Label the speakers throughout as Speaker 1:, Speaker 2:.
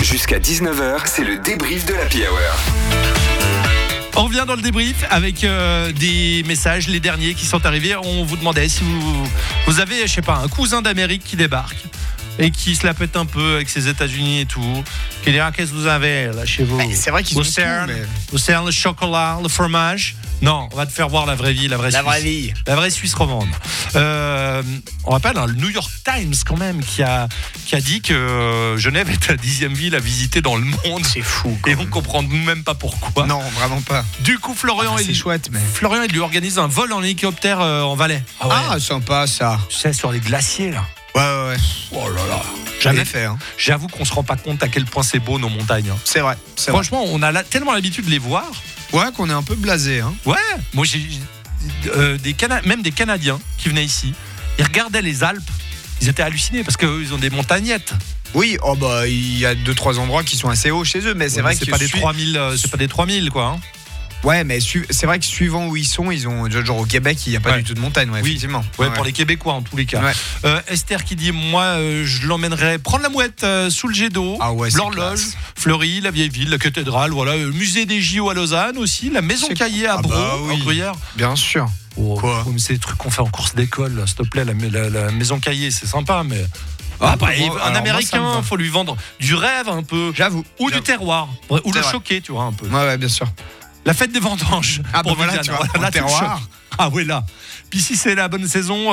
Speaker 1: Jusqu'à 19h, c'est le débrief de l'Happy Hour.
Speaker 2: On revient dans le débrief avec des messages, les derniers qui sont arrivés. On vous demandait si vous avez, je sais pas, un cousin d'Amérique qui débarque et qui se la pète un peu avec ses États-Unis et tout, qui dit qu'est-ce que vous avez là chez vous?
Speaker 3: C'est vrai qu'ils ont tout,
Speaker 2: vous sert le chocolat, le fromage. Non, on va te faire voir la vraie vie, la vraie Suisse. La vraie Suisse romande. On rappelle le New York Times quand même qui a dit que Genève est la 10e ville à visiter dans le monde.
Speaker 3: C'est fou.
Speaker 2: Et on comprend même pas pourquoi.
Speaker 3: Non, vraiment pas.
Speaker 2: Du coup, Florian,
Speaker 3: c'est chouette, mais
Speaker 2: Florian, il lui organise un vol en hélicoptère en Valais.
Speaker 3: Ah, sympa ça.
Speaker 2: Tu sais, sur les glaciers là.
Speaker 3: Ouais.
Speaker 2: Oh là là.
Speaker 3: Jamais fait. Hein.
Speaker 2: J'avoue qu'on se rend pas compte à quel point c'est beau nos montagnes.
Speaker 3: C'est vrai.
Speaker 2: Franchement, on a tellement l'habitude de les voir.
Speaker 3: Ouais, qu'on est un peu blasé. Hein.
Speaker 2: Ouais. Moi, j'ai même des Canadiens qui venaient ici. Ils regardaient les Alpes. Ils étaient hallucinés parce qu'eux, ils ont des montagnettes.
Speaker 3: Oui, il y a 2-3 endroits qui sont assez hauts chez eux, mais c'est vrai que
Speaker 2: c'est pas des 3000, c'est pas des 3000 quoi. Hein.
Speaker 3: Ouais, mais c'est vrai que suivant où ils ont genre au Québec, il n'y a pas du tout de montagne, effectivement.
Speaker 2: Ouais, pour les Québécois en tous les cas. Ouais. Esther qui dit moi, je l'emmènerais prendre la mouette sous le jet d'eau, l'horloge, Fleury, la vieille ville, la cathédrale, voilà, le musée des JO à Lausanne aussi, la maison Caillé à Braux, en Gruyère.
Speaker 3: Bien sûr.
Speaker 2: Quoi c'est des trucs qu'on fait en course d'école, là, s'il te plaît, la maison Caillé, c'est sympa, mais. Un Américain, il faut lui vendre du rêve un peu.
Speaker 3: J'avoue.
Speaker 2: Ou du terroir. Ou le choquer, tu vois, un peu.
Speaker 3: Ouais, bien sûr.
Speaker 2: La fête des vendanges.
Speaker 3: Pour voilà, tu vois,
Speaker 2: là,
Speaker 3: terroir.
Speaker 2: Ah oui, là. Puis si c'est la bonne saison,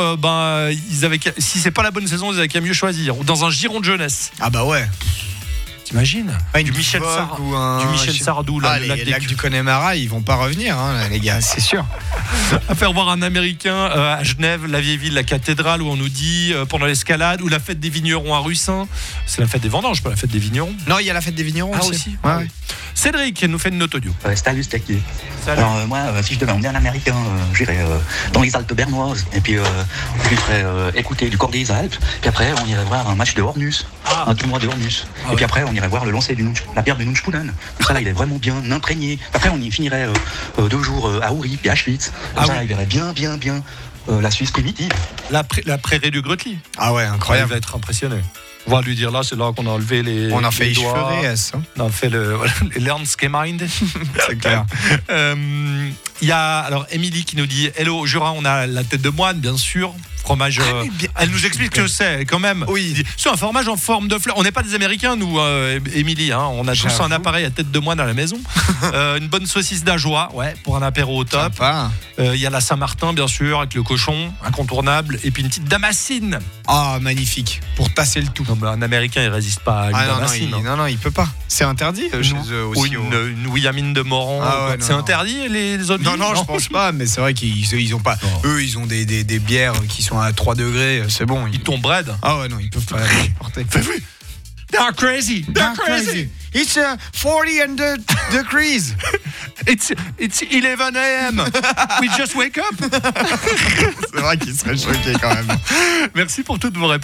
Speaker 2: si c'est pas la bonne saison, ils avaient qu'à mieux choisir. Ou dans un giron de jeunesse.
Speaker 3: Ah bah ouais.
Speaker 2: T'imagines du Michel Sardou, là,
Speaker 3: les lacs du Connemara, ils vont pas revenir, hein, les gars, c'est sûr.
Speaker 2: À faire voir un Américain à Genève, la vieille ville, la cathédrale, où on nous dit pendant l'escalade, ou la fête des vignerons à Russin. C'est la fête des vendanges, pas la fête des vignerons.
Speaker 3: Non, il y a la fête des vignerons
Speaker 2: aussi. Ouais. Cédric nous fait une note audio.
Speaker 4: Salut Stacky. Alors moi, si je devais emmener un Américain, j'irais dans les Alpes bernoises, et puis je lui ferais écouter du Cor des Alpes, puis après on irait voir un match de Hornus, un tournoi de Hornus, et puis après on irait voir le lancer la pierre de Nunchpunen. Ça là, il est vraiment bien imprégné. Après on y finirait 2 jours à Uri, puis à Schwytz. Ça, il verrait bien la Suisse primitive.
Speaker 2: La prairie du Grötli.
Speaker 3: Ah ouais, incroyable.
Speaker 2: Il va être impressionné. On va lui dire là, c'est là qu'on a enlevé les.
Speaker 3: On a fait les cheveux.
Speaker 2: On a fait les Lernskemind.
Speaker 3: C'est clair.
Speaker 2: Il y a alors Émilie qui nous dit hello au Jura, on a la tête de moine bien sûr. Fromage. Elle nous explique ce que c'est quand même.
Speaker 3: Oui.
Speaker 2: C'est un fromage en forme de fleur. On n'est pas des Américains nous, Émilie. Hein. On a tous un appareil à tête de moine à la maison. Une bonne saucisse d'ajoie, pour un apéro au top. Il y a la Saint-Martin bien sûr avec le cochon, incontournable, et puis une petite damascine.
Speaker 3: Ah magnifique. Pour tasser le tout.
Speaker 2: Non, mais un Américain il résiste pas à une damascine.
Speaker 3: Non, il peut pas. C'est interdit chez eux aussi.
Speaker 2: Ou une Williamine de Moran. C'est interdit les autres.
Speaker 3: Non, je pense pas. Mais c'est vrai qu'ils ont pas. Non. Eux, ils ont des bières qui sont à 3 degrés, c'est bon.
Speaker 2: Ils tombent raide.
Speaker 3: Ah ouais, non, ils peuvent pas porter.
Speaker 2: They're crazy.
Speaker 3: It's 40 and the degrees.
Speaker 2: It's 11 a.m. We just wake up.
Speaker 3: C'est vrai qu'ils seraient choqués quand même.
Speaker 2: Merci pour toutes vos réponses.